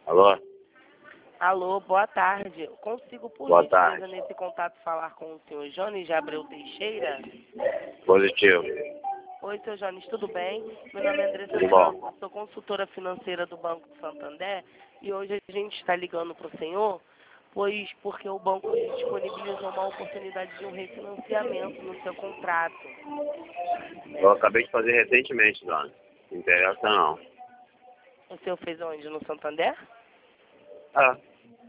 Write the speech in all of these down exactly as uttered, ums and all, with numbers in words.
Alô? Alô, boa tarde. Eu consigo, por Boa gentileza, tarde. nesse contato, falar com o senhor Jones de Abreu Teixeira? Positivo. Oi, senhor Jones, tudo bem? Meu nome é Andressa Tudo França, bom? sou consultora financeira do Banco do Santander e hoje a gente está ligando para o senhor, pois porque o banco disponibilizou uma oportunidade de um refinanciamento no seu contrato. Eu acabei de fazer recentemente, dona. Não interessa não. O senhor fez onde? No Santander? Ah,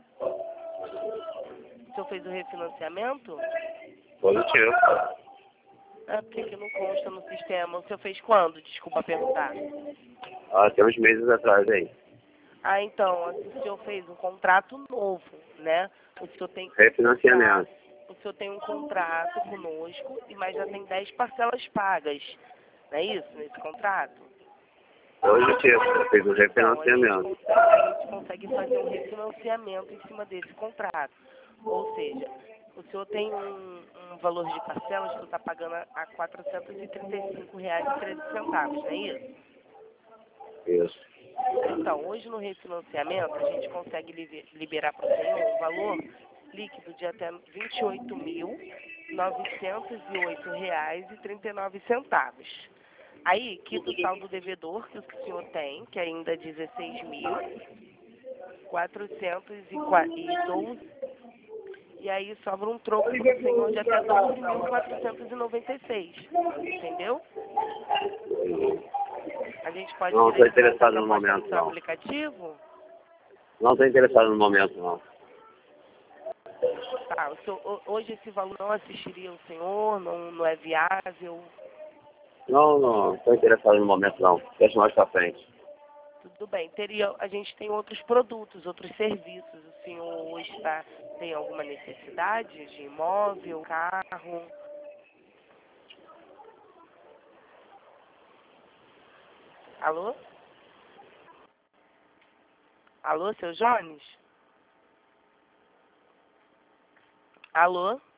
O senhor fez o refinanciamento? positivo. É porque que não consta no sistema. O senhor fez quando? Desculpa perguntar. Ah, tem uns meses atrás aí. Ah, então, assim, o senhor fez um contrato novo, né? O senhor tem, Refinanciamento. o senhor tem um contrato conosco, e mas já tem dez parcelas pagas, não é isso, nesse contrato? Positivo. Eu fiz um Então, a gente, refinanciamento. consegue, a gente consegue fazer um refinanciamento em cima desse contrato. Ou seja, o senhor tem um, um valor de parcelas que está pagando a quatrocentos e trinta e cinco reais e treze centavos, não é isso? Isso. Então, hoje no refinanciamento, a gente consegue libe- liberar para o senhor um valor líquido de até vinte e oito mil, novecentos e oito reais e trinta e nove centavos. Aí, quita o saldo devedor que o senhor tem, que ainda é dezesseis mil, quatrocentos e doze, e aí sobra um troco para o senhor de até doze mil, quatrocentos e noventa e seis. Entendeu? A gente pode Não estou direcionar essa interessado no proposta no momento, seu não. aplicativo? Não estou interessado no momento, não. Tá, o senhor, ho- hoje esse valor não assistiria o senhor, não, não é viável, Não, não. Estou interessado no momento, não. Deixa mais pra frente. tudo bem. Teria, a gente tem outros produtos, outros serviços. O senhor hoje tá, tem alguma necessidade de imóvel, carro? Alô? Alô, seu Jones? Alô?